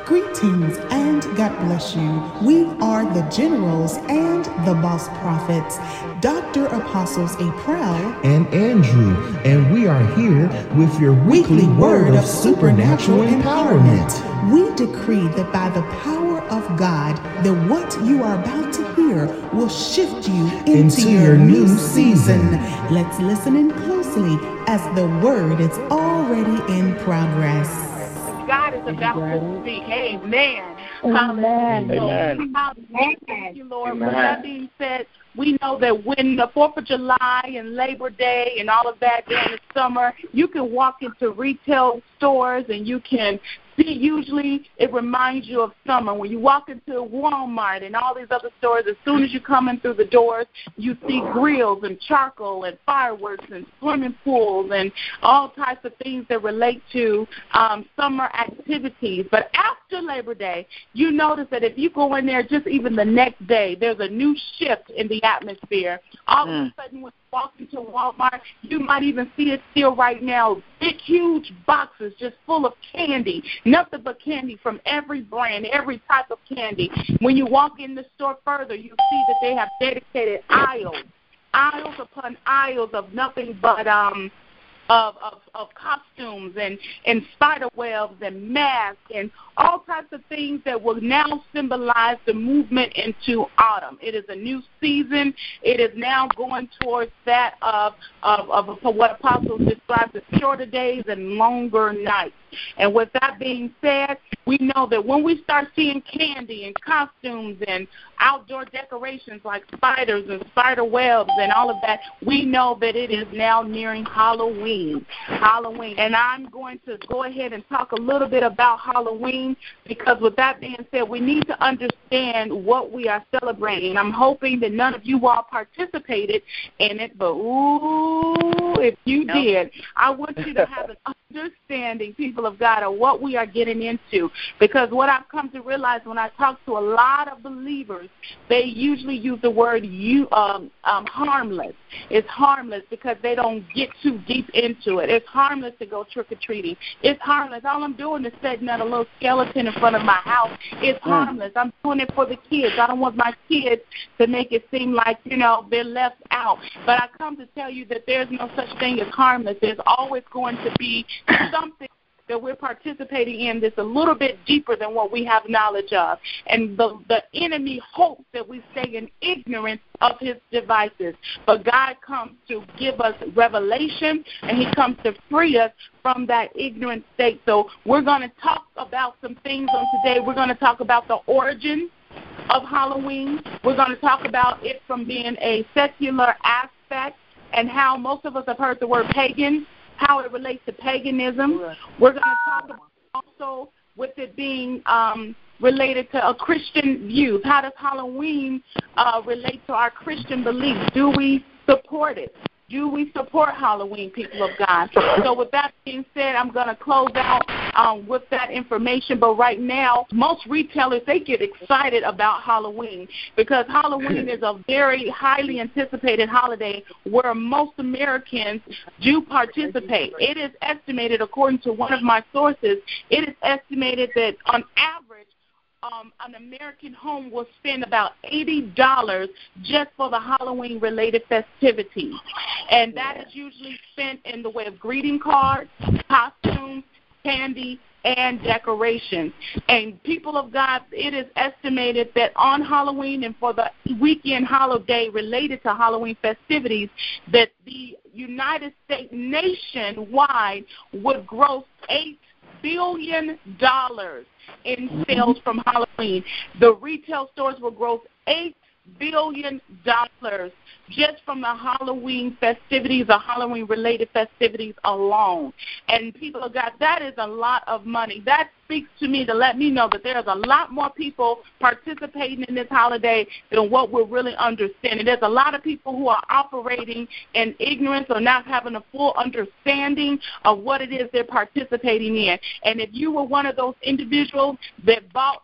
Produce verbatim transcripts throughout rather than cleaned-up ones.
Greetings and God bless you. We are the Generals and the Boss Prophets, Doctor Apostles April and Andrew, and we are here with your weekly word of supernatural empowerment. We decree that by the power of God, that what you are about to hear will shift you into, into your, your new new season. season. Let's listen in closely as the word is already in progress. God is about to speak. Amen. Amen. Amen. Amen. Thank you, Lord. Amen. With that being said, we know that when the fourth of July and Labor Day and all of that during the summer, you can walk into retail stores and you can see, usually it reminds you of summer. When you walk into Walmart and all these other stores, as soon as you come in through the doors, you see grills and charcoal and fireworks and swimming pools and all types of things that relate to um, summer activities. But after Labor Day, you notice that if you go in there just even the next day, there's a new shift in the atmosphere. All mm. of a sudden, when you walk into Walmart, you might even see it still right now, big, huge boxes just full of candy, nothing but candy from every brand, every type of candy. When you walk in the store further, you see that they have dedicated aisles, aisles upon aisles of nothing but um Of, of, of costumes and, and spider webs and masks and all types of things that will now symbolize the movement into autumn. It is a new season. It is now going towards that of, of, of what apostles described as shorter days and longer nights. And with that being said, we know that when we start seeing candy and costumes and outdoor decorations like spiders and spider webs and all of that, we know that it is now nearing Halloween. Halloween. And I'm going to go ahead and talk a little bit about Halloween because with that being said, we need to understand what we are celebrating. I'm hoping that none of you all participated in it, but ooh, if you nope. did, I want you to have an understanding, people of God, of what we are getting into. Because what I've come to realize when I talk to a lot of believers, they usually use the word you um, um, harmless. It's harmless because they don't get too deep into it. It's harmless to go trick-or-treating. It's harmless. All I'm doing is setting up a little skeleton in front of my house. It's harmless. I'm doing it for the kids. I don't want my kids to make it seem like, you know, they're left out. But I come to tell you that there's no such thing as harmless. There's always going to be something that we're participating in that's a little bit deeper than what we have knowledge of. And the, the enemy hopes that we stay in ignorance of his devices. But God comes to give us revelation, and he comes to free us from that ignorant state. So we're going to talk about some things on today. We're going to talk about the origin of Halloween. We're going to talk about it from being a secular aspect and how most of us have heard the word pagan, how it relates to paganism. We're going to talk about also with it being um, related to a Christian view. How does Halloween uh, relate to our Christian beliefs? Do we support it? Do we support Halloween, people of God? So with that being said, I'm going to close out um, with that information. But right now, most retailers, they get excited about Halloween because Halloween is a very highly anticipated holiday where most Americans do participate. It is estimated, according to one of my sources, it is estimated that on average, Um, an American home will spend about eighty dollars just for the Halloween-related festivities. And that is usually spent in the way of greeting cards, costumes, candy, and decorations. And people of God, it is estimated that on Halloween and for the weekend holiday related to Halloween festivities, that the United States nationwide would gross eight billion dollars in sales from Halloween. The retail stores will gross eight billion dollars just from the Halloween festivities, the Halloween-related festivities alone. And people of God, that is a lot of money. That speaks to me to let me know that there's a lot more people participating in this holiday than what we're really understanding. There's a lot of people who are operating in ignorance or not having a full understanding of what it is they're participating in. And if you were one of those individuals that bought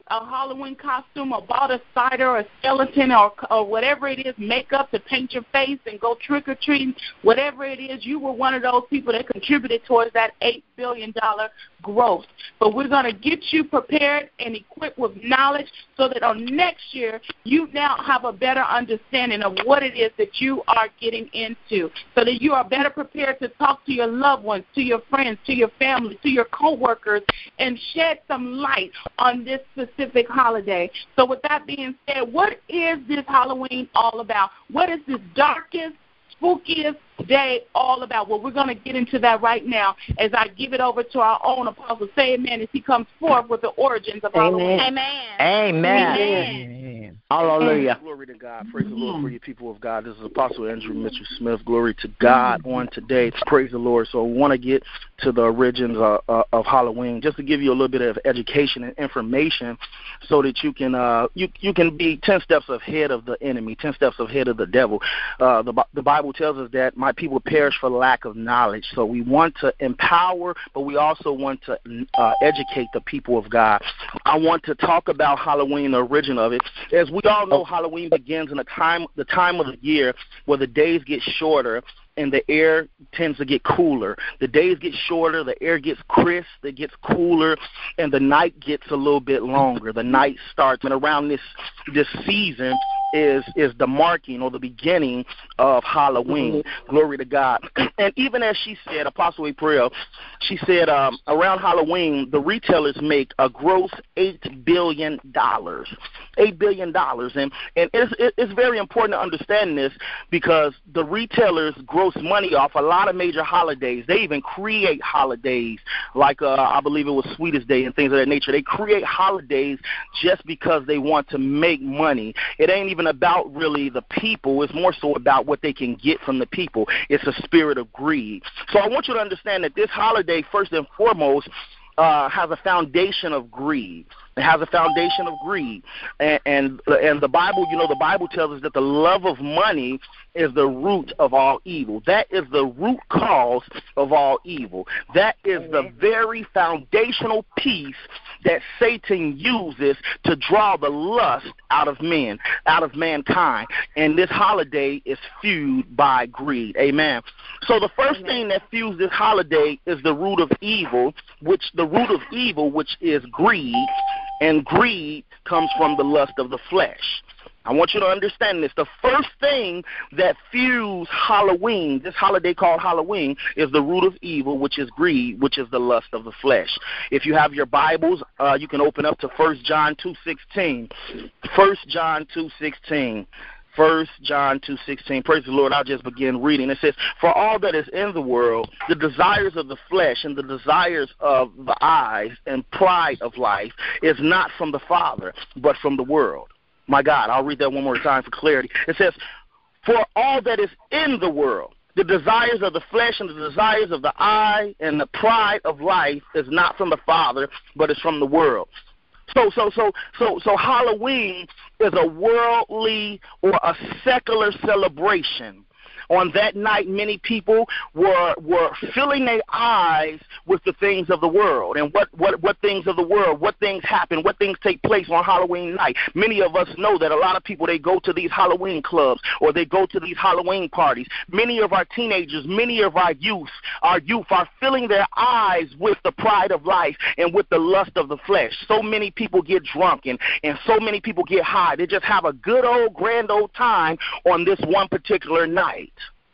a Halloween costume or bought a spider or a skeleton or, or whatever it is, makeup to paint your face and go trick-or-treating, whatever it is, you were one of those people that contributed towards that eight billion dollars growth. But we're going to get you prepared and equipped with knowledge so that on next year you now have a better understanding of what it is that you are getting into, so that you are better prepared to talk to your loved ones, to your friends, to your family, to your coworkers, and shed some light on this specific holiday. So with that being said, what is this Halloween all about? What is this darkest, spookiest day all about? Well, we're going to get into that right now as I give it over to our own Apostle. Say amen as he comes forth with the origins of Halloween. Amen. Amen. Amen. Amen. Hallelujah. Glory to God. Praise the Lord for you people of God. This is Apostle Andrew Mitchell Smith. Glory to God on today. Praise the Lord. So I want to get to the origins uh, uh, of Halloween, just to give you a little bit of education and information so that you can uh, you you can be ten steps ahead of the enemy, ten steps ahead of the devil. Uh, the, the Bible tells us that my people perish for lack of knowledge. So we want to empower, but we also want to uh, educate the people of God. I want to talk about Halloween, the origin of it. As we all know, Halloween begins in the time the time of the year where the days get shorter and the air tends to get cooler. The days get shorter, the air gets crisp, it gets cooler, and the night gets a little bit longer. The night starts, and around this this season is is the marking or the beginning of Halloween. Mm-hmm. Glory to God. And even as she said, Apostle April, she said um, around Halloween, the retailers make a gross eight billion dollars. eight billion dollars. And, and it's, it's very important to understand this because the retailers gross money off a lot of major holidays. They even create holidays like uh, I believe it was Sweetest Day and things of that nature. They create holidays just because they want to make money. It ain't even about really the people. It's more so about what they can get from the people. It's a spirit of greed. So I want you to understand that this holiday, first and foremost, uh, has a foundation of greed. It has a foundation of greed. And, and and the Bible, you know, the Bible tells us that the love of money is the root of all evil. That is the root cause of all evil. That is the very foundational piece that Satan uses to draw the lust out of men, out of mankind. And this holiday is fueled by greed. Amen. So the first thing that fuels this holiday is the root of evil, which the root of evil, which is greed. And greed comes from the lust of the flesh. I want you to understand this. The first thing that fuels Halloween, this holiday called Halloween, is the root of evil, which is greed, which is the lust of the flesh. If you have your Bibles, uh, you can open up to First John two sixteen. First John two sixteen. First John two sixteen. Praise the Lord. I'll just begin reading. It says, "For all that is in the world, the desires of the flesh and the desires of the eyes and pride of life is not from the Father, but from the world." My God, I'll read that one more time for clarity. It says, "For all that is in the world, the desires of the flesh and the desires of the eye and the pride of life is not from the Father, but is from the world." So, so, so, so, so Halloween is a worldly or a secular celebration. On that night, many people were were filling their eyes with the things of the world. And what, what, what things of the world, what things happen, what things take place on Halloween night. Many of us know that a lot of people, they go to these Halloween clubs or they go to these Halloween parties. Many of our teenagers, many of our youth, our youth are filling their eyes with the pride of life and with the lust of the flesh. So many people get drunk and, and so many people get high. They just have a good old grand old time on this one particular night.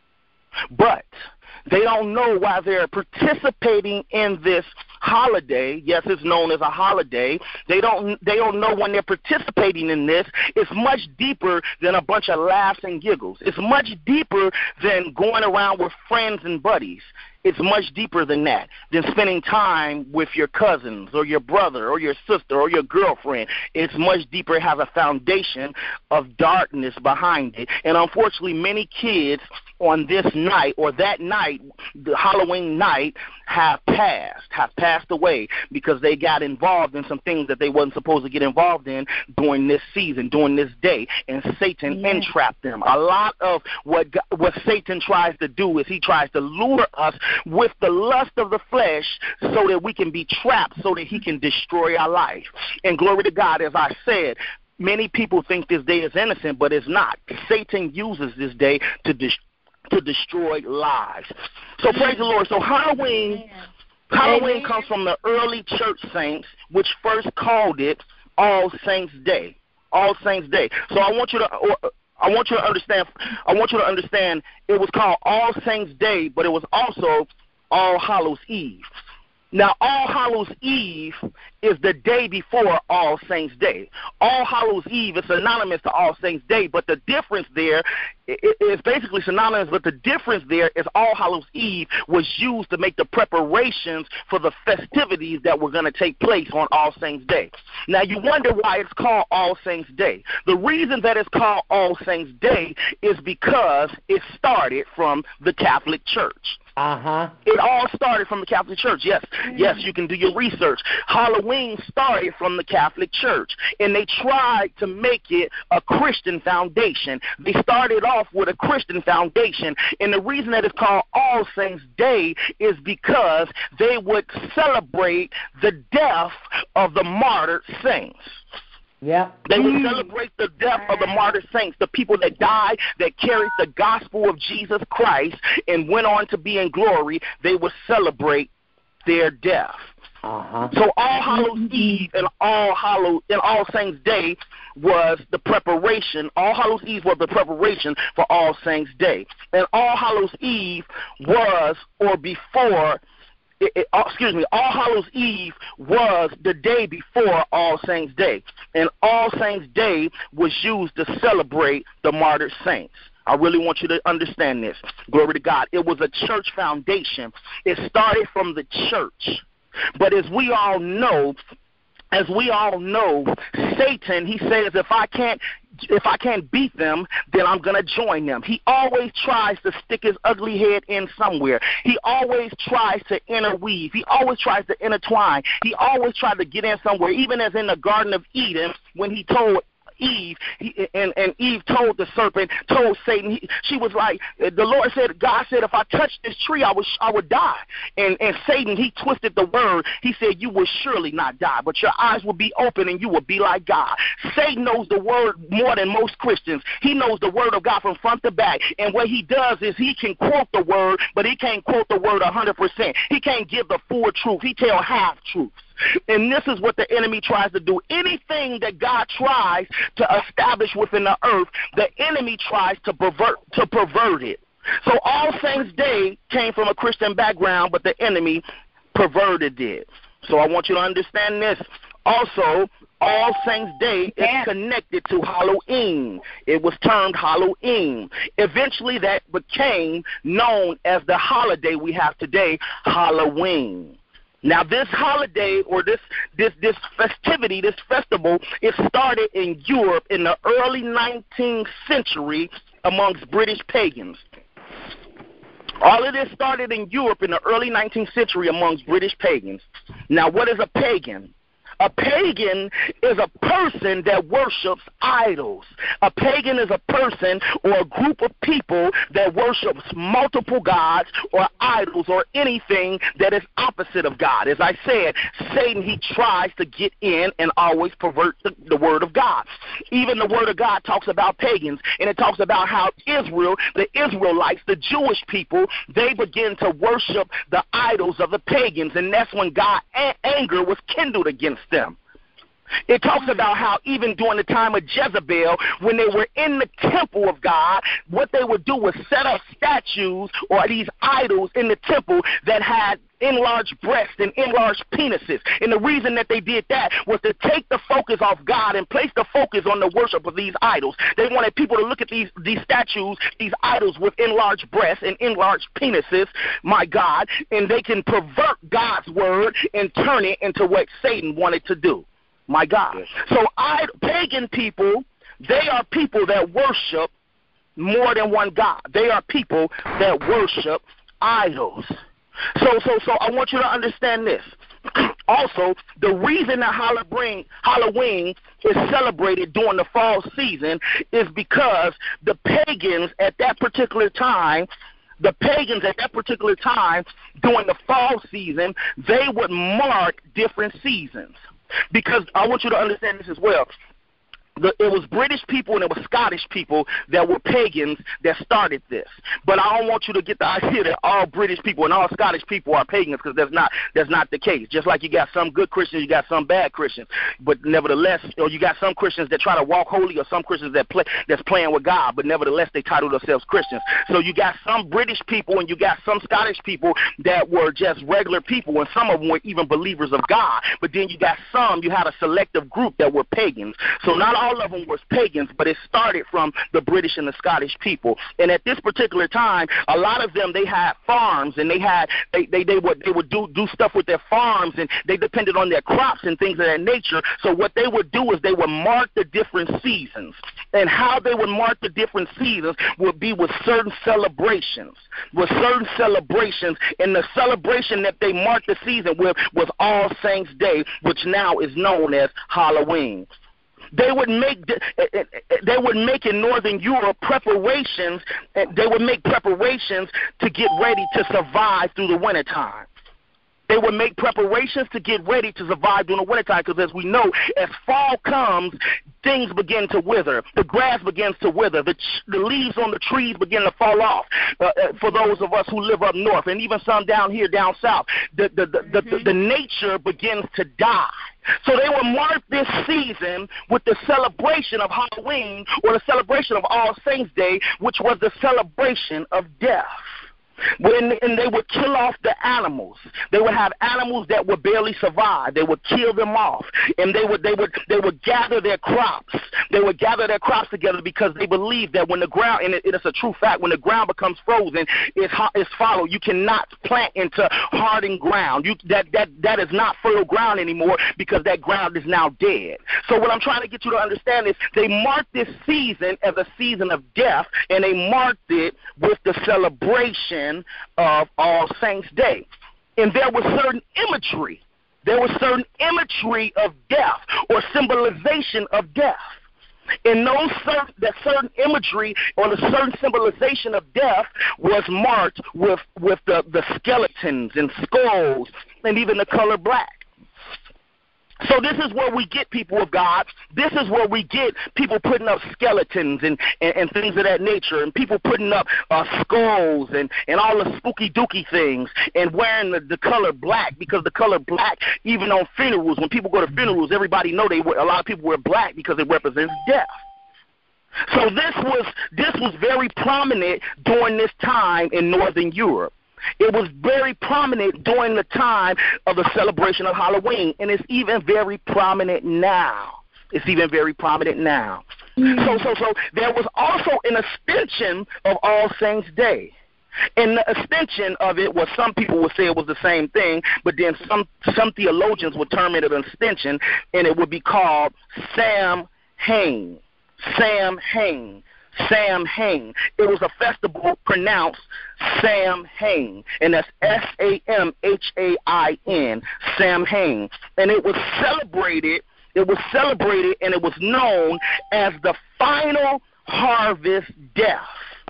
But they don't know why they're participating in this holiday. Yes, it's known as a holiday. They don't they don't know when they're participating in this. It's much deeper than a bunch of laughs and giggles. It's much deeper than going around with friends and buddies. It's much deeper than that, than spending time with your cousins or your brother or your sister or your girlfriend. It's much deeper. It has a foundation of darkness behind it. And unfortunately, many kids on this night or that night, the Halloween night, have passed, have passed away because they got involved in some things that they wasn't supposed to get involved in during this season, during this day, and Satan yeah. entrapped them. A lot of what what Satan tries to do is he tries to lure us with the lust of the flesh so that we can be trapped, so that he can destroy our life. And glory to God, as I said, many people think this day is innocent, but it's not. Satan uses this day to destroy to destroy lives. So praise the Lord. So Halloween, Halloween comes from the early church saints, which first called it All Saints Day. All Saints Day. So I want you to, I want you to understand. I want you to understand. It was called All Saints Day, but it was also All Hallows Eve. Now, All Hallows Eve is the day before All Saints Day. All Hallows Eve is synonymous to All Saints Day, but the difference there is basically synonymous, but the difference there is All Hallows Eve was used to make the preparations for the festivities that were going to take place on All Saints Day. Now, you wonder why it's called All Saints Day. The reason that it's called All Saints Day is because it started from the Catholic Church. Uh-huh. It all started from the Catholic Church. Yes, yes, you can do your research. Halloween started from the Catholic Church, and they tried to make it a Christian foundation. They started off with a Christian foundation, and the reason that it's called All Saints Day is because they would celebrate the death of the martyred saints. Yeah. They would celebrate the death of the martyr saints, the people that died, that carried the gospel of Jesus Christ and went on to be in glory. They would celebrate their death. Uh-huh. So All Hallows Eve and All Hallow and All Saints Day was the preparation. All Hallows Eve was the preparation for All Saints Day, and All Hallows Eve was or before. It, it, uh, excuse me, All Hallows Eve was the day before All Saints Day, and All Saints Day was used to celebrate the martyred saints. I really want you to understand this. Glory to God. It was a church foundation. It started from the church. But as we all know, as we all know, Satan, he says, if I can't if I can't beat them, then I'm going to join them. He always tries to stick his ugly head in somewhere. He always tries to interweave. He always tries to intertwine. He always tries to get in somewhere, even as in the Garden of Eden when he told Eve, he, and, and Eve told the serpent, told Satan, he, she was like, the Lord said, God said, if I touch this tree, I would, I would die. And, and Satan, he twisted the word. He said, you will surely not die, but your eyes will be open and you will be like God. Satan knows the word more than most Christians. He knows the word of God from front to back. And what he does is he can quote the word, but he can't quote the word one hundred percent. He can't give the full truth. He tell half truths. And this is what the enemy tries to do. Anything that God tries to establish within the earth, the enemy tries to pervert to pervert it. So All Saints Day came from a Christian background, but the enemy perverted it. So I want you to understand this. Also, All Saints Day is connected to Halloween. It was termed Halloween. Eventually that became known as the holiday we have today, Halloween. Now, this holiday or this this this festivity, this festival, it started in Europe in the early nineteenth century amongst British pagans. All of this started in Europe in the early nineteenth century amongst British pagans. Now, what is a pagan? A pagan is a person that worships idols. A pagan is a person or a group of people that worships multiple gods or idols or anything that is opposite of God. As I said, Satan, he tries to get in and always pervert the, the word of God. Even the word of God talks about pagans, and it talks about how Israel, the Israelites, the Jewish people, they begin to worship the idols of the pagans, and that's when God's anger was kindled against them. It talks about how even during the time of Jezebel, when they were in the temple of God, what they would do was set up statues or these idols in the temple that had enlarged breasts and enlarged penises. And the reason that they did that was to take the focus off God and place the focus on the worship of these idols. They wanted people to look at these, these statues, these idols with enlarged breasts and enlarged penises, my God, and they can pervert God's word and turn it into what Satan wanted to do. My God. So I, pagan people, they are people that worship more than one God. They are people that worship idols. So, so, so I want you to understand this. Also, the reason that Halloween, Halloween is celebrated during the fall season is because the pagans at that particular time, the pagans at that particular time during the fall season, they would mark different seasons. Because I want you to understand this as well. The, it was British people and it was Scottish people that were pagans that started this. But I don't want you to get the idea that all British people and all Scottish people are pagans, because that's not that's not the case. Just like you got some good Christians, you got some bad Christians. But nevertheless, or you got some Christians that try to walk holy, or some Christians that play that's playing with God. But nevertheless, they title themselves Christians. So you got some British people and you got some Scottish people that were just regular people, and some of them were even believers of God. But then you got some, you had a selective group that were pagans. So not all All of them were pagans, but it started from the British and the Scottish people. And at this particular time, a lot of them, they had farms, and they had they they, they would they would do do stuff with their farms, and they depended on their crops and things of that nature. So what they would do is they would mark the different seasons, and how they would mark the different seasons would be with certain celebrations, with certain celebrations, and the celebration that they marked the season with was All Saints' Day, which now is known as Halloween. They would make they would make in Northern Europe preparations. They would make preparations to get ready to survive through the wintertime. They would make preparations to get ready to survive during the wintertime, because as we know, as fall comes, things begin to wither. The grass begins to wither. The, ch- the leaves on the trees begin to fall off uh, uh, for those of us who live up north, and even some down here, down south. The, the, the, mm-hmm. the, the, the nature begins to die. So they will mark this season with the celebration of Halloween, or the celebration of All Saints' Day, which was the celebration of death. When, and they would kill off the animals. They would have animals that would barely survive. They would kill them off, and they would they would they would gather their crops. They would gather their crops together because they believe that when the ground, and it, it is a true fact, when the ground becomes frozen, it's it's followed. You cannot plant into hardened ground. You that that that is not fertile ground anymore, because that ground is now dead. So what I'm trying to get you to understand is they marked this season as a season of death, and they marked it with the celebration of All Saints' Day. And there was certain imagery. There was certain imagery of death, or symbolization of death. And those certain, that certain imagery, or the certain symbolization of death, was marked with, with the, the skeletons and skulls and even the color black. So this is where we get, people of God, this is where we get people putting up skeletons and, and, and things of that nature, and people putting up uh, skulls and, and all the spooky dooky things, and wearing the, the color black, because the color black, even on funerals, when people go to funerals, everybody know they wear, a lot of people wear black because it represents death. So this was this was very prominent during this time in Northern Europe. It was very prominent during the time of the celebration of Halloween, and it's even very prominent now. It's even very prominent now. Mm-hmm. So, so, so there was also an extension of All Saints' Day. And the extension of it was, some people would say it was the same thing, but then some some theologians would term it an extension, and it would be called Samhain. Samhain. Samhain. It was a festival pronounced Samhain, and that's S A M H A I N, Samhain. And it was celebrated, it was celebrated, and it was known as the final harvest death.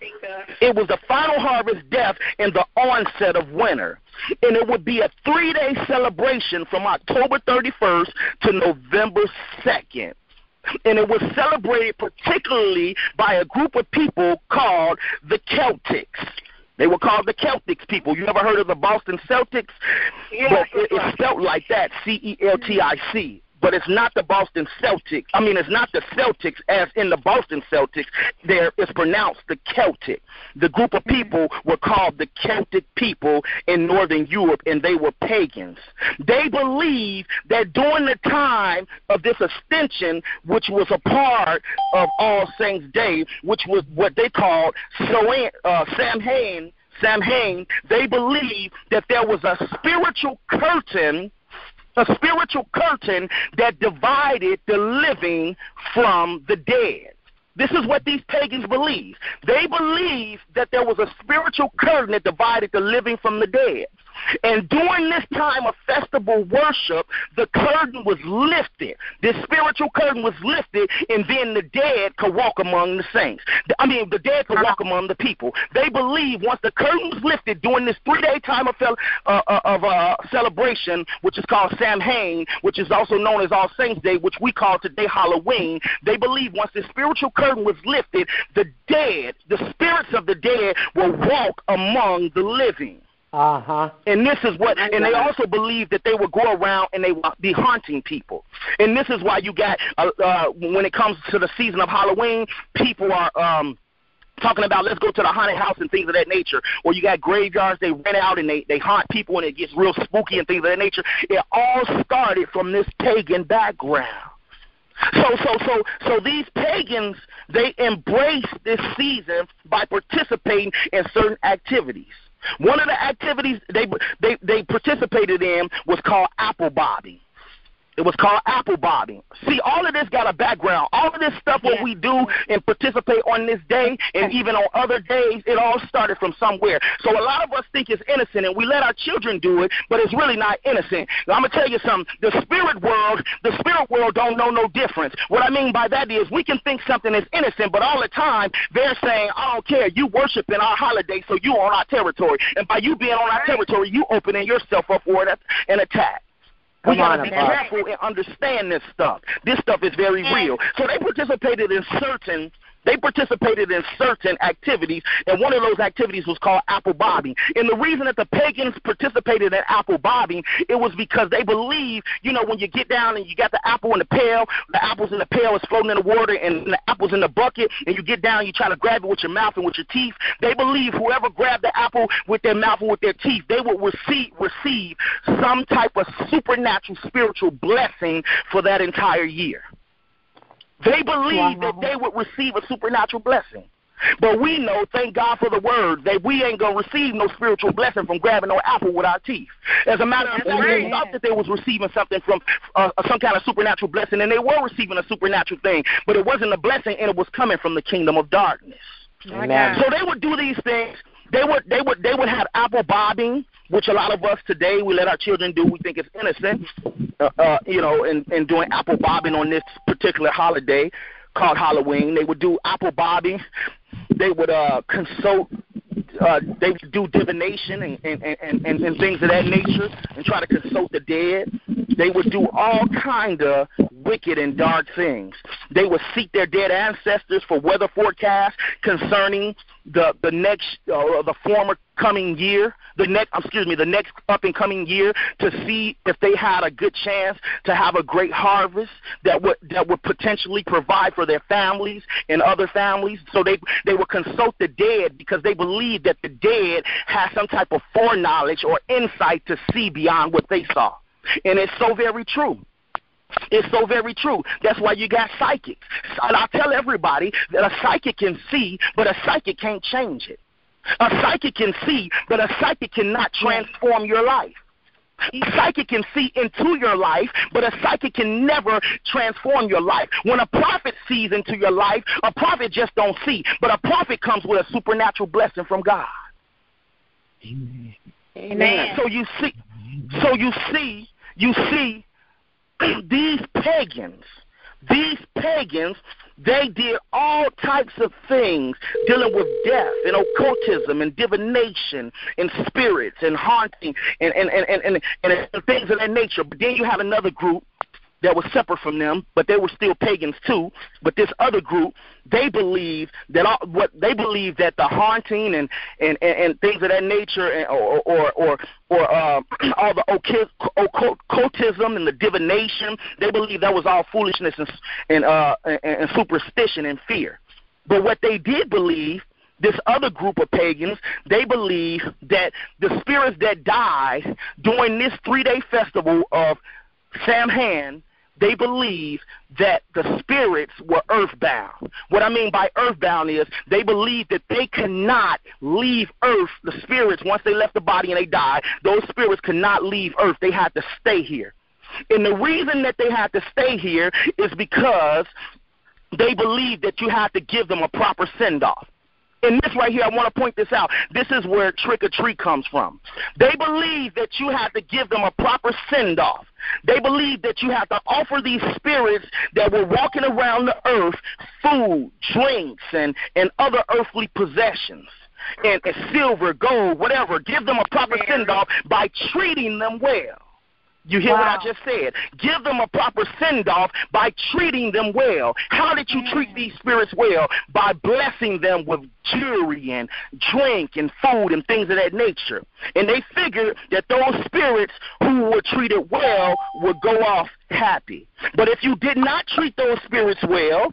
It was the final harvest death and the onset of winter. And it would be a three-day celebration from October thirty-first to November second. And it was celebrated particularly by a group of people called the Celtics. They were called the Celtics people. You ever heard of the Boston Celtics? Yeah, well, it, it's spelled like that, C E L T I C. But it's not the Boston Celtics. I mean, it's not the Celtics as in the Boston Celtics. There, it's pronounced the Celtic. The group of people were called the Celtic people in Northern Europe, and they were pagans. They believed that during the time of this extension, which was a part of All Saints' Day, which was what they called uh, Samhain, Samhain, they believed that there was a spiritual curtain a spiritual curtain that divided the living from the dead. This is what these pagans believe. They believe that there was a spiritual curtain that divided the living from the dead. And during this time of festival worship, the curtain was lifted. This spiritual curtain was lifted, and then the dead could walk among the saints. I mean, the dead could walk among the people. They believe once the curtain was lifted during this three-day time of, uh, of uh, celebration, which is called Samhain, which is also known as All Saints Day, which we call today Halloween, they believe once the spiritual curtain was lifted, the dead, the spirits of the dead will walk among the living. Uh-huh. And this is what, and they also believe that they will go around and they will be haunting people. And this is why you got, uh, uh, when it comes to the season of Halloween, people are um, talking about let's go to the haunted house and things of that nature. Or you got graveyards, they rent out and they, they haunt people and it gets real spooky and things of that nature. It all started from this pagan background. So, so, so, so these pagans, they embrace this season by participating in certain activities. One of the activities they they they participated in was called apple bobbing. It was called apple bobbing. See, all of this got a background. All of this stuff what we do and participate on this day and even on other days, it all started from somewhere. So a lot of us think it's innocent and we let our children do it, but it's really not innocent. Now, I'm going to tell you something. The spirit world, the spirit world don't know no difference. What I mean by that is we can think something is innocent, but all the time they're saying, I don't care, you worship in our holiday, so you on our territory. And by you being on our territory, you opening yourself up for an attack. We got to be careful and understand this stuff. This stuff is very real. So they participated in certain They participated in certain activities, and one of those activities was called apple bobbing. And the reason that the pagans participated in apple bobbing, it was because they believe, you know, when you get down and you got the apple in the pail, the apples in the pail is floating in the water, and the apple's in the bucket, and you get down, you try to grab it with your mouth and with your teeth. They believe whoever grabbed the apple with their mouth and with their teeth, they will receive, receive some type of supernatural spiritual blessing for that entire year. They believe wow. that they would receive a supernatural blessing. But we know, thank God for the word, that we ain't going to receive no spiritual blessing from grabbing no apple with our teeth. As a matter of fact, they thought that they was receiving something from uh, some kind of supernatural blessing, and they were receiving a supernatural thing, but it wasn't a blessing, and it was coming from the kingdom of darkness. Amen. So they would do these things. They would, they would, they would have apple bobbing, which a lot of us today, we let our children do. We think it's innocent, uh, uh, you know, and, and doing apple bobbing on this particular holiday called Halloween. They would do apple bobbing. They would uh, consult. Uh, they would do divination and, and, and, and, and things of that nature and try to consult the dead. They would do all kind of wicked and dark things. They would seek their dead ancestors for weather forecasts concerning the the next uh, the former coming year, the next excuse me, the next up and coming year, to see if they had a good chance to have a great harvest that would that would potentially provide for their families and other families. So they they would consult the dead because they believed that the dead had some type of foreknowledge or insight to see beyond what they saw. And it's so very true. It's so very true. That's why you got psychics. And I tell everybody that a psychic can see, but a psychic can't change it. A psychic can see, but a psychic cannot transform your life. A psychic can see into your life, but a psychic can never transform your life. When a prophet sees into your life, a prophet just don't see, but a prophet comes with a supernatural blessing from God. Amen. Amen. So you see, so you see, you see, these pagans, these pagans, they did all types of things dealing with death and occultism and divination and spirits and haunting and, and, and, and, and, and things of that nature. But then you have another group that was separate from them, but they were still pagans too. But this other group, they believe that all, what they believe that the haunting and and, and, and things of that nature, and, or or or, or uh, all the occult, occultism and the divination, they believe that was all foolishness and and, uh, and and superstition and fear. But what they did believe, this other group of pagans, they believe that the spirits that died during this three-day festival of Samhain, they believe that the spirits were earthbound. What I mean by earthbound is they believe that they cannot leave earth. The spirits, once they left the body and they died, those spirits could not leave earth. They had to stay here. And the reason that they had to stay here is because they believe that you have to give them a proper send-off. And this right here, I want to point this out. This is where trick or treat comes from. They believe that you have to give them a proper send-off. They believe that you have to offer these spirits that were walking around the earth food, drinks, and, and other earthly possessions, and, and silver, gold, whatever. Give them a proper send-off by treating them well. You hear wow. what I just said? Give them a proper send-off by treating them well. How did you treat these spirits well? By blessing them with jewelry and drink and food and things of that nature. And they figured that those spirits who were treated well would go off happy. But if you did not treat those spirits well,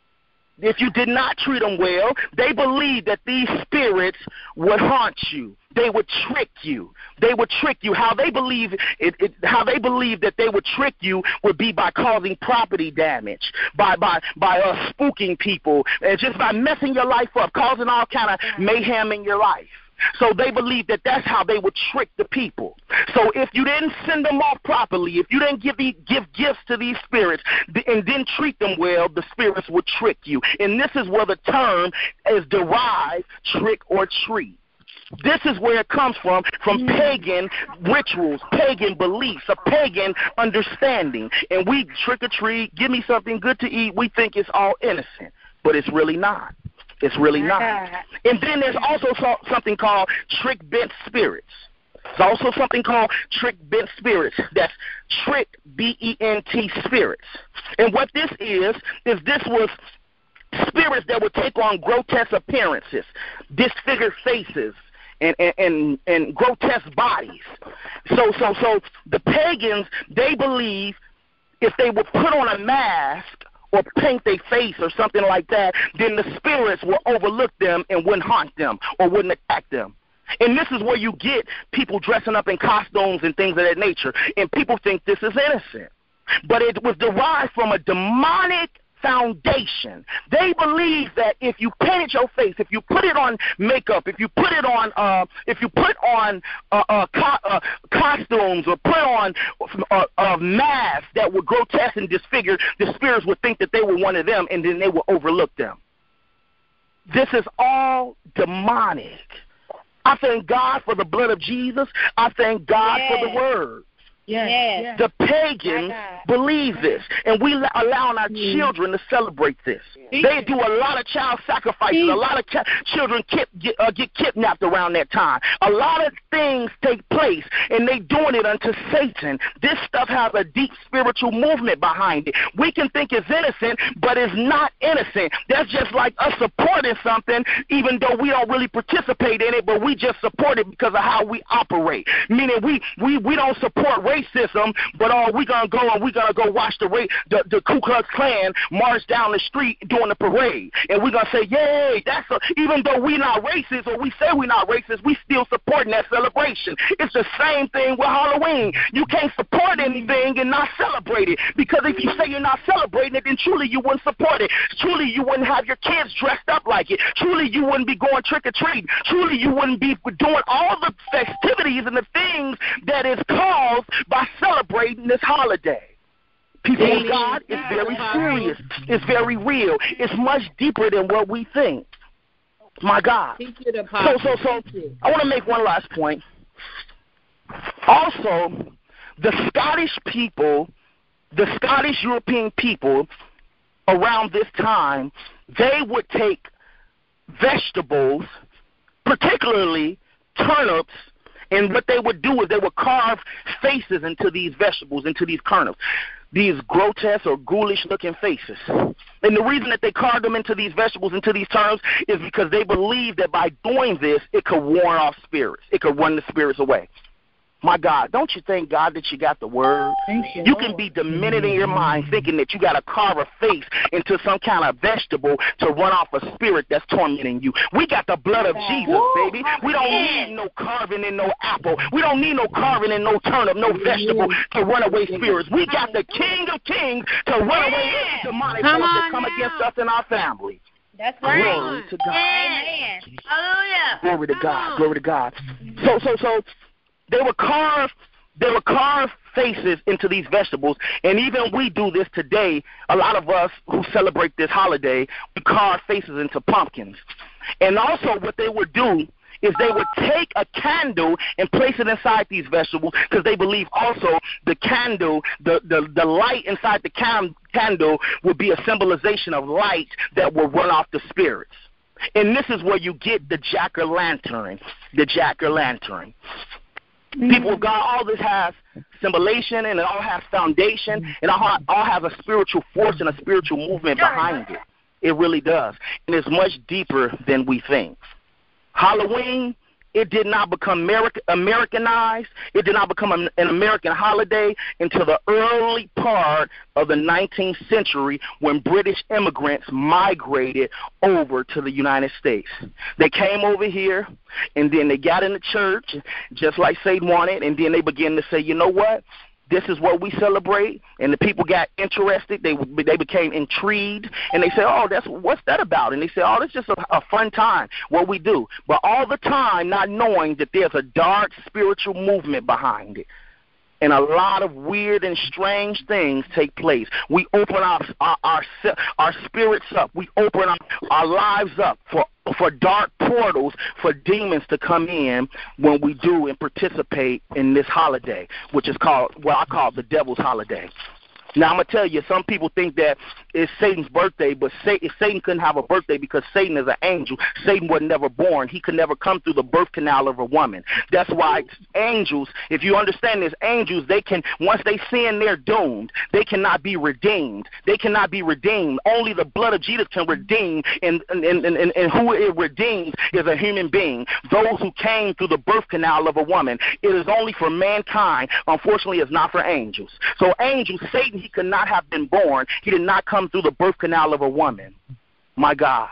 if you did not treat them well, they believed that these spirits would haunt you. They would trick you. They would trick you. How they believe it, it how they believe that they would trick you would be by causing property damage, by by by uh, spooking people, and just by messing your life up, causing all kind of mayhem in your life. So they believed that that's how they would trick the people. So if you didn't send them off properly, if you didn't give the, give gifts to these spirits and didn't treat them well, the spirits would trick you. And this is where the term is derived, trick or treat. This is where it comes from, from pagan rituals, pagan beliefs, a pagan understanding. And we trick or treat, give me something good to eat, we think it's all innocent, but it's really not. It's really not. And then there's also so, something called trick-bent spirits. There's also something called trick-bent spirits. That's trick, B E N T, spirits. And what this is, is this was spirits that would take on grotesque appearances, disfigured faces, and, and, and, and grotesque bodies. So, so, so the pagans, they believe if they would put on a mask or paint their face or something like that, then the spirits will overlook them and wouldn't haunt them or wouldn't attack them. And this is where you get people dressing up in costumes and things of that nature, and people think this is innocent. But it was derived from a demonic foundation. They believe that if you painted your face, if you put it on makeup, if you put it on, uh, if you put on uh, uh, co- uh, costumes or put on uh, uh, masks that were grotesque and disfigured, the spirits would think that they were one of them, and then they would overlook them. This is all demonic. I thank God for the blood of Jesus. I thank God yes. for the word. Yes. Yes. The pagans believe this, and we allowing our mm. children to celebrate this. They do a lot of child sacrifices. A lot of ch- children kip, get, uh, get kidnapped around that time. A lot of things take place, and they doing it unto Satan. This stuff has a deep spiritual movement behind it. We can think it's innocent, but it's not innocent. That's just like us supporting something, even though we don't really participate in it, but we just support it because of how we operate. Meaning we we, we don't support racism, but oh, we're going to go and we're going to go watch the, ra- the the Ku Klux Klan march down the street doing the parade. And we're going to say, yay, that's a, even though we're not racist or we say we're not racist, we still supporting that celebration. It's the same thing with Halloween. You can't support anything and not celebrate it, because if you say you're not celebrating it, then truly you wouldn't support it. Truly you wouldn't have your kids dressed up like it. Truly you wouldn't be going trick-or-treating. Truly you wouldn't be doing all the festivities and the things that is caused by celebrating this holiday. People of God, it's very serious. It's very real. It's much deeper than what we think. My God. So, so, so, I want to make one last point. Also, the Scottish people, the Scottish European people around this time, they would take vegetables, particularly turnips, and what they would do is they would carve faces into these vegetables, into these turnips, these grotesque or ghoulish-looking faces. And the reason that they carved them into these vegetables, into these turnips, is because they believed that by doing this, it could warn off spirits. It could run the spirits away. My God, don't you thank God that you got the word? Thank you, you can be demented in your mind thinking that you got to carve a face into some kind of vegetable to run off a spirit that's tormenting you. We got the blood of Jesus, baby. We don't need no carving in no apple. We don't need no carving in no turnip, no vegetable to run away spirits. We got the King of Kings to run away any demonic force that come against us and our family. That's right. Glory to God. Amen. Hallelujah. Glory to God. Glory to God. So, so, so. They would carve, they would carve faces into these vegetables, and even we do this today. A lot of us who celebrate this holiday, we carve faces into pumpkins. And also what they would do is they would take a candle and place it inside these vegetables, because they believe also the candle, the, the, the light inside the cam, candle would be a symbolization of light that will run off the spirits. And this is where you get the jack-o'-lantern, the jack-o'-lantern. Mm-hmm. People of God, all this has symbolization, and it all has foundation, and all, all has a spiritual force and a spiritual movement behind it. It really does. And it's much deeper than we think. Halloween, it did not become American, Americanized. It did not become an, an American holiday until the early part of the nineteenth century, when British immigrants migrated over to the United States. They came over here, and then they got in the church, just like Satan wanted, and then they began to say, you know what? This is what we celebrate, and the people got interested. They they became intrigued, and they said, oh, that's what's that about? And they said, oh, that's just a, a fun time, what we do. But all the time not knowing that there's a dark spiritual movement behind it. And a lot of weird and strange things take place. We open our our our, our spirits up. We open our, our lives up for for dark portals, for demons to come in when we do and participate in this holiday, which is called, well, I call it the devil's holiday. Now, I'm going to tell you, some people think that it's Satan's birthday, but Satan, Satan couldn't have a birthday because Satan is an angel. Satan was never born. He could never come through the birth canal of a woman. That's why angels, if you understand this, angels, they can, once they sin, they're doomed. They cannot be redeemed. They cannot be redeemed. Only the blood of Jesus can redeem, and, and, and, and, and who it redeems is a human being, those who came through the birth canal of a woman. It is only for mankind. Unfortunately, it's not for angels. So angels, Satan, he could not have been born. He did not come through the birth canal of a woman. My God.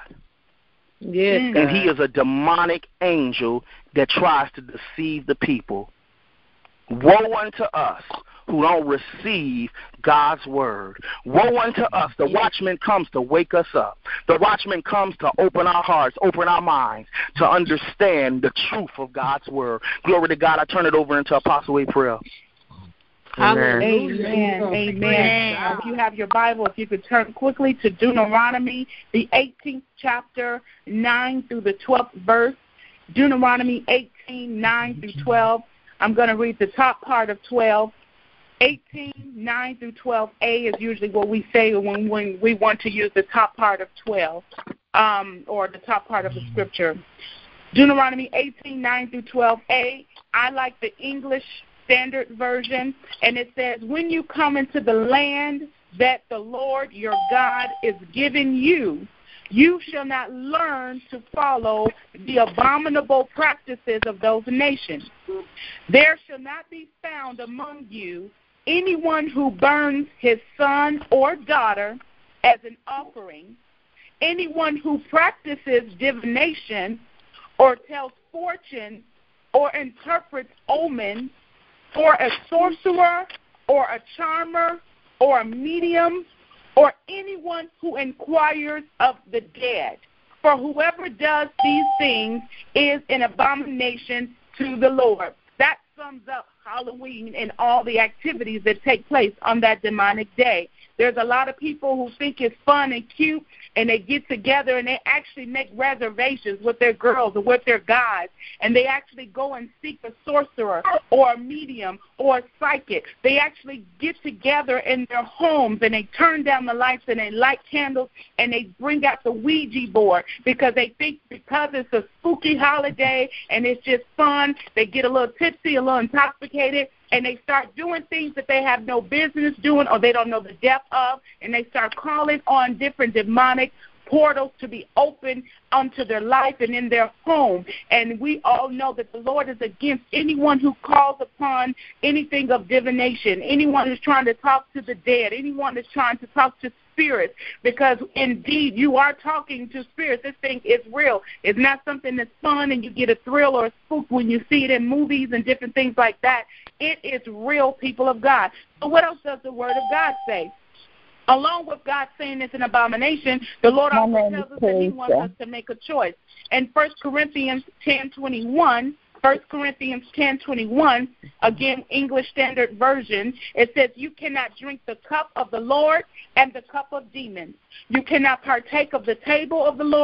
Yes, and God. He is a demonic angel that tries to deceive the people. Woe unto us who don't receive God's word. Woe unto us. The watchman comes to wake us up. The watchman comes to open our hearts, open our minds, to understand the truth of God's word. Glory to God. I turn it over into Apostle April. Amen. Amen. Amen. Uh, if you have your Bible, if you could turn quickly to Deuteronomy, the eighteenth chapter, nine through the twelfth verse. Deuteronomy eighteen, nine through twelve. I'm going to read the top part of twelve. eighteen, nine through twelve A is usually what we say when, when we want to use the top part of twelve, um, or the top part of the scripture. Deuteronomy eighteen, nine through twelve A. I like the English Standard Version, and it says, when you come into the land that the Lord your God is giving you, you shall not learn to follow the abominable practices of those nations. There shall not be found among you anyone who burns his son or daughter as an offering, anyone who practices divination or tells fortune or interprets omens, or a sorcerer, or a charmer, or a medium, or anyone who inquires of the dead. For whoever does these things is an abomination to the Lord. That sums up Halloween and all the activities that take place on that demonic day. There's a lot of people who think it's fun and cute, and they get together and they actually make reservations with their girls or with their guys, and they actually go and seek a sorcerer or a medium or a psychic. They actually get together in their homes and they turn down the lights and they light candles and they bring out the Ouija board because they think because it's a spooky holiday and it's just fun, they get a little tipsy, a little intoxicated, and they start doing things that they have no business doing or they don't know the depth of, and they start calling on different demonic portals to be open unto their life and in their home. And we all know that the Lord is against anyone who calls upon anything of divination, anyone who's trying to talk to the dead, anyone that's trying to talk to spirits, because indeed you are talking to spirits. This thing is real. It's not something that's fun and you get a thrill or a spook when you see it in movies and different things like that. It is real, people of God. So what else does the Word of God say? Along with God saying it's an abomination, the Lord also tells us that He wants us to make a choice. In First Corinthians ten twenty-one, First Corinthians ten twenty-one, again, English Standard Version, it says, you cannot drink the cup of the Lord and the cup of demons. You cannot partake of the table of the Lord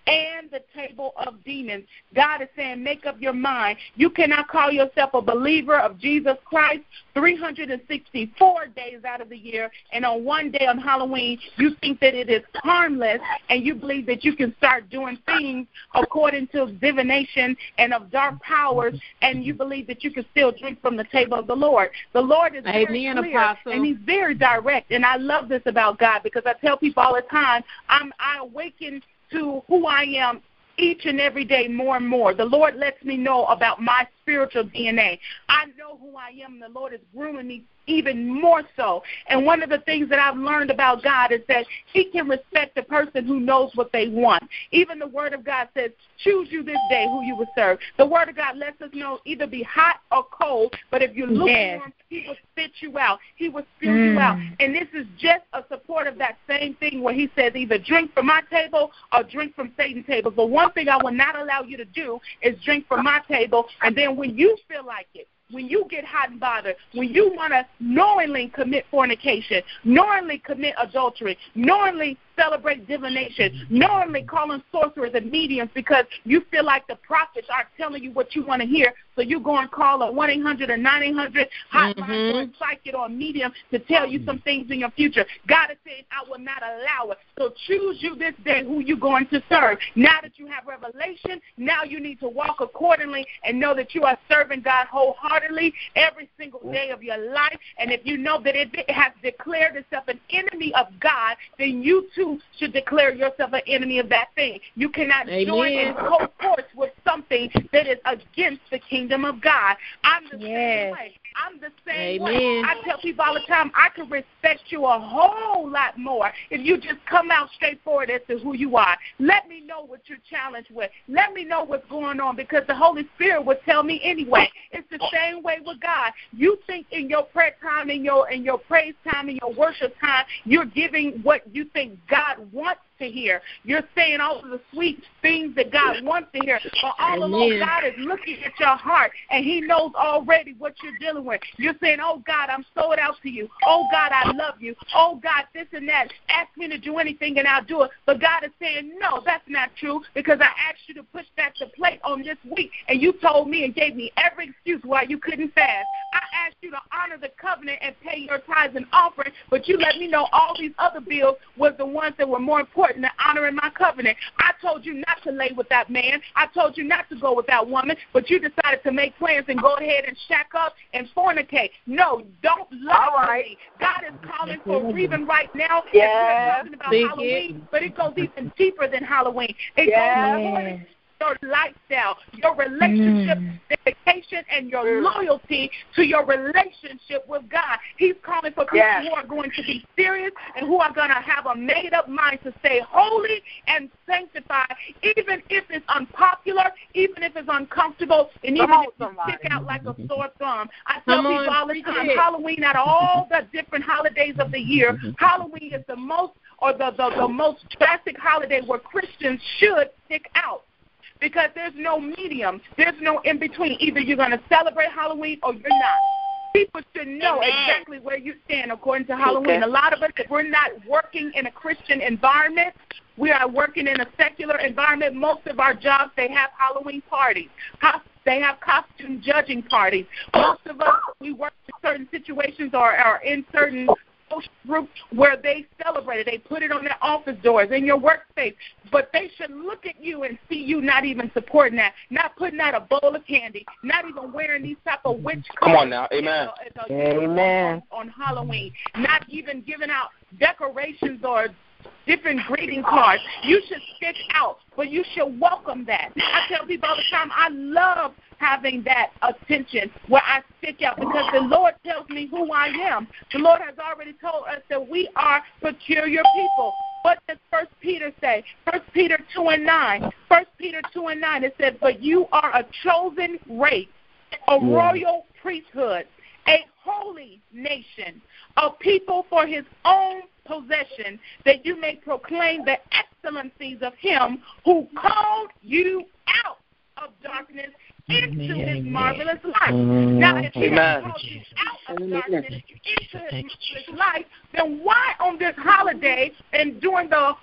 and the table of demons. God is saying, make up your mind. You cannot call yourself a believer of Jesus Christ three hundred sixty-four days out of the year, and on one day on Halloween, you think that it is harmless, and you believe that you can start doing things according to divination and of dark powers, and you believe that you can still drink from the table of the Lord. The Lord is very Amen, clear, Apostle. and he's very direct, and I love this about God because I tell people all the time, I'm, I awaken to who I am each and every day more and more. The Lord lets me know about my spiritual D N A. I know who I am, and the Lord is grooming me even more so. And one of the things that I've learned about God is that he can respect the person who knows what they want. Even the Word of God says, choose you this day who you will serve. The Word of God lets us know either be hot or cold, but if you look Yes. for him, he will spit you out. He will spew Mm. you out. And this is just a support of that same thing where he says either drink from my table or drink from Satan's table. But one thing I will not allow you to do is drink from my table, and then when you feel like it, when you get hot and bothered, when you want to knowingly commit fornication, knowingly commit adultery, knowingly celebrate divination, knowingly calling sorcerers and mediums because you feel like the prophets are telling you what you want to hear, so you go and call a one eight hundred or nine eight hundred hotline Mm-hmm. or a psychic or a medium to tell you some things in your future. God is saying, I will not allow it. So choose you this day who you're going to serve. Now that you have revelation, now you need to walk accordingly and know that you are serving God wholeheartedly every single day of your life. And if you know that it has declared itself an enemy of God, then you too should declare yourself an enemy of that thing. You cannot Amen. join in co-course with something that is against the kingdom of God. I'm the Yes. same way. I'm the same Amen. way. I tell people all the time, I can respect you a whole lot more if you just come out straightforward as to who you are. Let me know what you're challenged with. Let me know what's going on, because the Holy Spirit will tell me anyway. It's the same way with God. You think in your prayer time, in your in your praise time, in your worship time, you're giving what you think God wants to hear. You're saying all of the sweet things that God wants to hear. But all along, Amen. God is looking at your heart, and he knows already what you're dealing with. You're saying, oh, God, I'm sold out to you. Oh, God, I love you. Oh, God, this and that. Ask me to do anything, and I'll do it. But God is saying, no, that's not true, because I asked you to push back the plate on this week, and you told me and gave me every excuse why you couldn't fast. I asked you to honor the covenant and pay your tithes and offering, but you let me know all these other bills was the ones that were more important than honoring my covenant. I told you not to lay with that man. I told you not to go with that woman, but you decided to make plans and go ahead and shack up and fornicate. No, don't lie to right. me. God is calling for Reuben right now. Yes. We're talking about Speak Halloween, it. but it goes even deeper than Halloween. It Yes. goes according your lifestyle, your relationship, Mm. dedication, and your loyalty to your relationship with God. He's calling for people Yes. who are going to be serious and who are going to have a made-up mind to stay holy and sanctified, even if it's unpopular, even if it's uncomfortable, and even Come on, if you somebody. stick out like a sore thumb. I tell Come people on, all the preach time, it. Halloween, out of all the different holidays of the year, Halloween is the most or the, the, the most drastic holiday where Christians should stick out. Because there's no medium. There's no in-between. Either you're going to celebrate Halloween or you're not. People should know Amen. exactly where you stand according to Halloween. A lot of us, if we're not working in a Christian environment, we are working in a secular environment. Most of our jobs, they have Halloween parties. Cos- They have costume judging parties. Most of us, we work in certain situations or are in certain social groups where they celebrate it. They put it on their office doors, in your workspace. But they should look at you and see you not even supporting that, not putting out a bowl of candy, not even wearing these type of witch Come colors on now. Amen. as a- as a- Amen. on Halloween, not even giving out decorations or different greeting cards. You should stick out, but you should welcome that. I tell people all the time, I love having that attention where I stick out, because the Lord tells me who I am. The Lord has already told us that we are peculiar people. What does First Peter say? First Peter two and nine. First Peter two and nine. It says, "But you are a chosen race, a royal priesthood, a holy nation, a people for His own possession, that you may proclaim the excellencies of Him who called you out of darkness into His marvelous light." Now, if He has called you out of darkness into His marvelous light, then why on this holiday and during the whole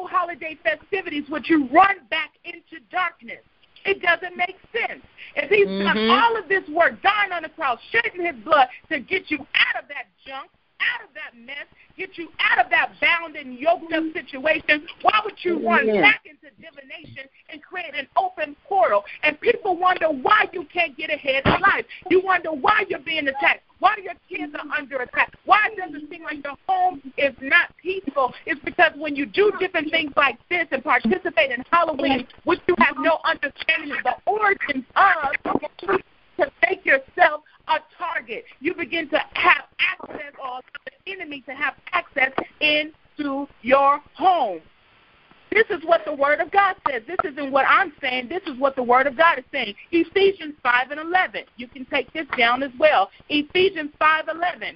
holiday festivities would you run back into darkness? It doesn't make sense. If he's mm-hmm. done all of this work, dying on the cross, shedding his blood to get you out of that junk, out of that mess, get you out of that bound and yoked up situation, why would you run yeah. back into divination and create an open portal? And people wonder why you can't get ahead in life. You wonder why you're being attacked. Why your kids are under attack? Why does it seem like your home is not peaceful? It's because when you do different things like this and participate in Halloween, which you have no understanding of the origins of, to make yourself a target. You begin to have access, or the enemy to have access into your home. This is what the Word of God says. This isn't what I'm saying. This is what the Word of God is saying. Ephesians five and eleven. You can take this down as well. Ephesians five eleven.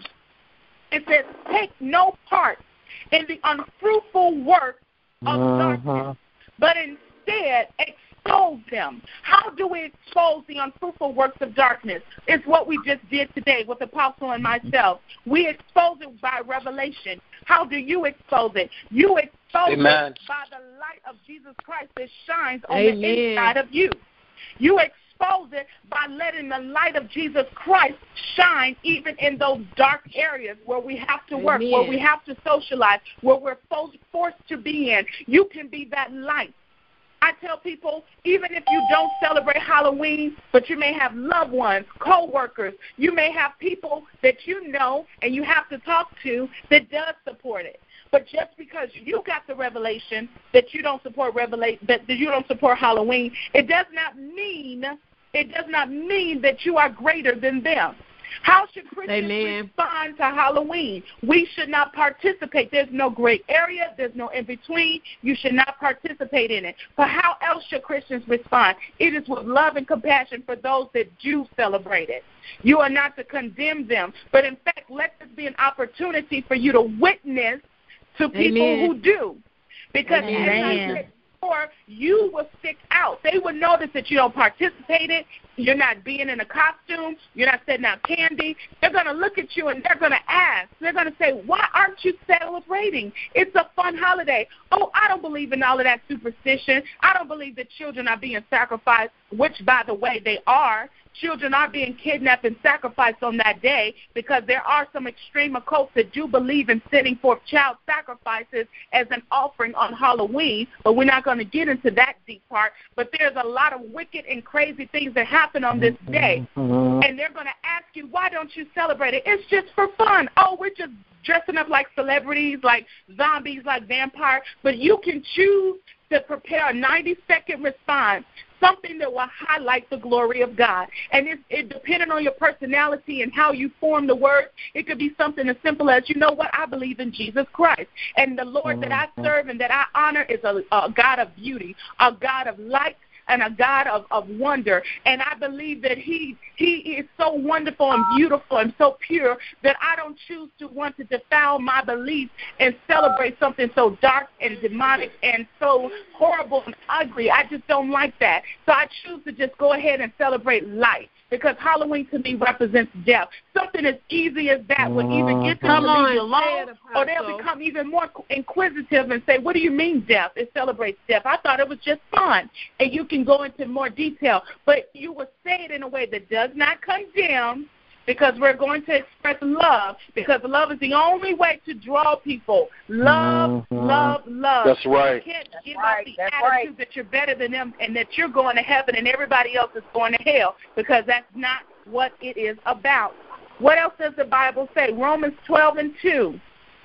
It says, take no part in the unfruitful work of uh-huh. darkness, but instead expose them. How do we expose the unfruitful works of darkness? It's what we just did today with Apostle and myself. We expose it by revelation. How do you expose it? You expose Amen. It by the light of Jesus Christ that shines on Amen. The inside of you. You expose it by letting the light of Jesus Christ shine even in those dark areas where we have to work, Amen. Where we have to socialize, where we're forced to be in. You can be that light. I tell people, even if you don't celebrate Halloween, but you may have loved ones, co-workers, you may have people that you know and you have to talk to that does support it. But just because you got the revelation that you don't support revelation, that you don't support Halloween, it does not mean it does not mean that you are greater than them. How should Christians Amen. Respond to Halloween? We should not participate. There's no gray area. There's no in-between. You should not participate in it. But how else should Christians respond? It is with love and compassion for those that do celebrate it. You are not to condemn them, but in fact, let this be an opportunity for you to witness to people Amen. Who do. Because Amen. As I said, or you will stick out. They will notice that you don't participate in it. You're not being in a costume. You're not setting out candy. They're going to look at you and they're going to ask. They're going to say, why aren't you celebrating? It's a fun holiday. Oh, I don't believe in all of that superstition. I don't believe that children are being sacrificed, which, by the way, they are. Children are being kidnapped and sacrificed on that day because there are some extreme occults that do believe in sending forth child sacrifices as an offering on Halloween, but we're not going to get into that deep part. But there's a lot of wicked and crazy things that happen on this day, and they're going to ask you, why don't you celebrate it? It's just for fun. Oh, we're just dressing up like celebrities, like zombies, like vampires, but you can choose to prepare a ninety-second response, something that will highlight the glory of God. And it, it depending on your personality and how you form the word, it could be something as simple as, you know what, I believe in Jesus Christ. And the Lord mm-hmm. that I serve and that I honor is a, a God of beauty, a God of light, and a God of, of wonder. And I believe that he he is so wonderful and beautiful and so pure that I don't choose to want to defile my belief and celebrate something so dark and demonic and so horrible and ugly. I just don't like that. So I choose to just go ahead and celebrate life, because Halloween to me represents death. Something as easy as that would either get them to leave you alone, or they'll become even more inquisitive and say, what do you mean death? It celebrates death. I thought it was just fun. And you can go into more detail. But you will say it in a way that does not condemn, because we're going to express love, because love is the only way to draw people. Love, mm-hmm. love, love. That's right. You can't That's give right. up the That's attitude right. that you're better than them and that you're going to heaven and everybody else is going to hell, because that's not what it is about. What else does the Bible say? Romans twelve and two.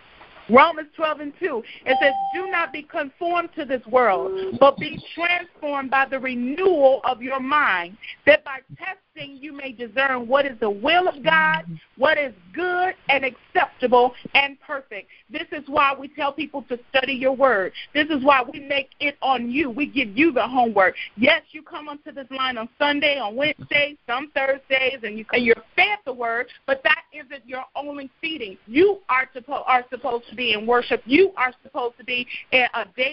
Romans twelve and two. It says, do not be conformed to this world, but be transformed by the renewal of your mind, that by testing you may discern what is the will of God, what is good and acceptable and perfect. This is why we tell people to study your word. This is why we make it on you. We give you the homework. Yes, you come onto this line on Sunday, on Wednesday, some Thursdays, and, you, and you're fed the word, but that isn't your only feeding. You are, suppo- are supposed to be in worship. You are supposed to be a, a daily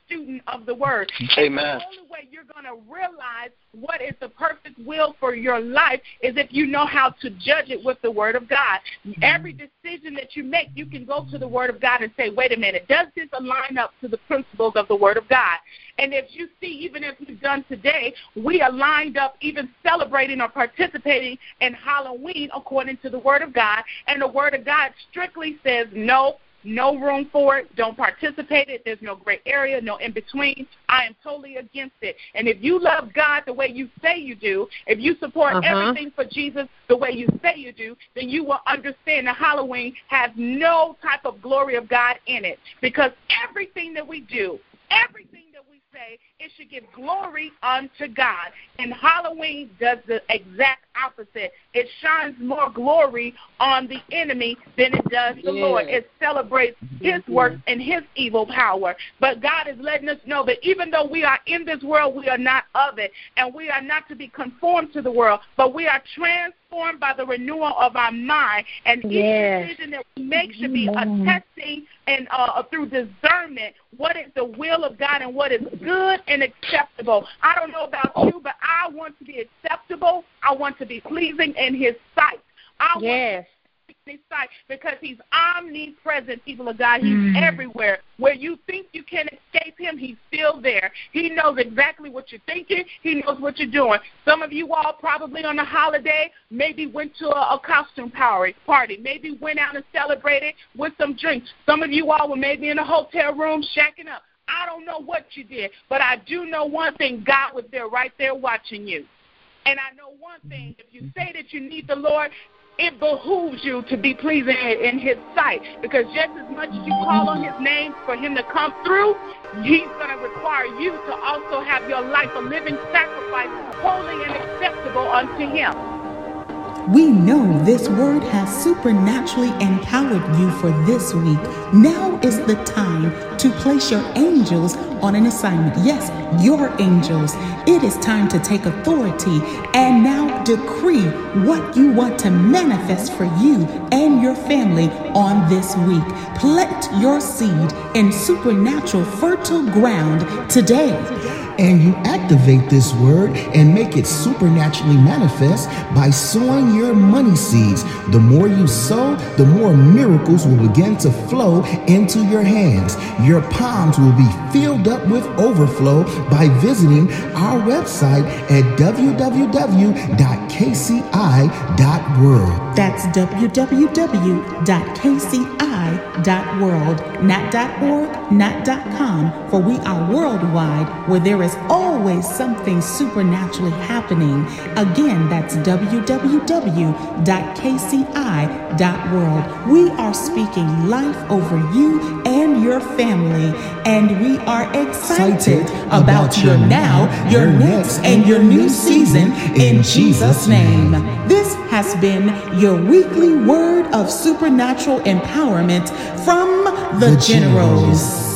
student of the word. Amen. The only way you're going to realize what is the perfect will for your life is if you know how to judge it with the word of God. Every decision that you make, you can go to the word of God and say, wait a minute, does this align up to the principles of the word of God? And if you see, even if we've done today, we are lined up even celebrating or participating in Halloween according to the word of God. And the word of God strictly says no. No room for it. Don't participate in it. There's no gray area, no in between. I am totally against it. And if you love God the way you say you do, if you support uh-huh. everything for Jesus the way you say you do, then you will understand that Halloween has no type of glory of God in it. Because everything that we do, everything that we say, it should give glory unto God. And Halloween does the exact opposite. It shines more glory on the enemy than it does the yeah. Lord. It celebrates his works and his evil power. But God is letting us know that even though we are in this world, we are not of it. And we are not to be conformed to the world, but we are transformed by the renewal of our mind. And yes. each decision that we make should be a testing and uh, through discernment what is the will of God and what is good and acceptable. I don't know about you, but I want to be acceptable. I want to be pleasing in his sight. I yes. want to be in his sight because he's omnipresent, people of God. He's mm. everywhere. Where you think you can escape him, he's still there. He knows exactly what you're thinking. He knows what you're doing. Some of you all probably on a holiday maybe went to a, a costume party, maybe went out and celebrated with some drinks. Some of you all were maybe in a hotel room shacking up. I don't know what you did, but I do know one thing. God was there right there watching you. And I know one thing. If you say that you need the Lord, it behooves you to be pleasing in his sight. Because just as much as you call on his name for him to come through, he's going to require you to also have your life a living sacrifice, holy and acceptable unto him. We know this word has supernaturally empowered you for this week. Now is the time to place your angels on an assignment. Yes, your angels. It is time to take authority and now decree what you want to manifest for you and your family on this week. Plant your seed in supernatural fertile ground today. And you activate this word and make it supernaturally manifest by sowing your money seeds. The more you sow, the more miracles will begin to flow into your hands. Your palms will be filled up with overflow by visiting our website at w w w dot k c i dot world. That's w w w dot k c i dot world, not .org, not .com, for we are worldwide, where there is always something supernaturally happening. Again, that's w w w dot k c i dot world. We are speaking life over you and your family, and we are excited about, about your now, your next, and your new season in Jesus' name. This has been your weekly word of supernatural empowerment from the, the Generals.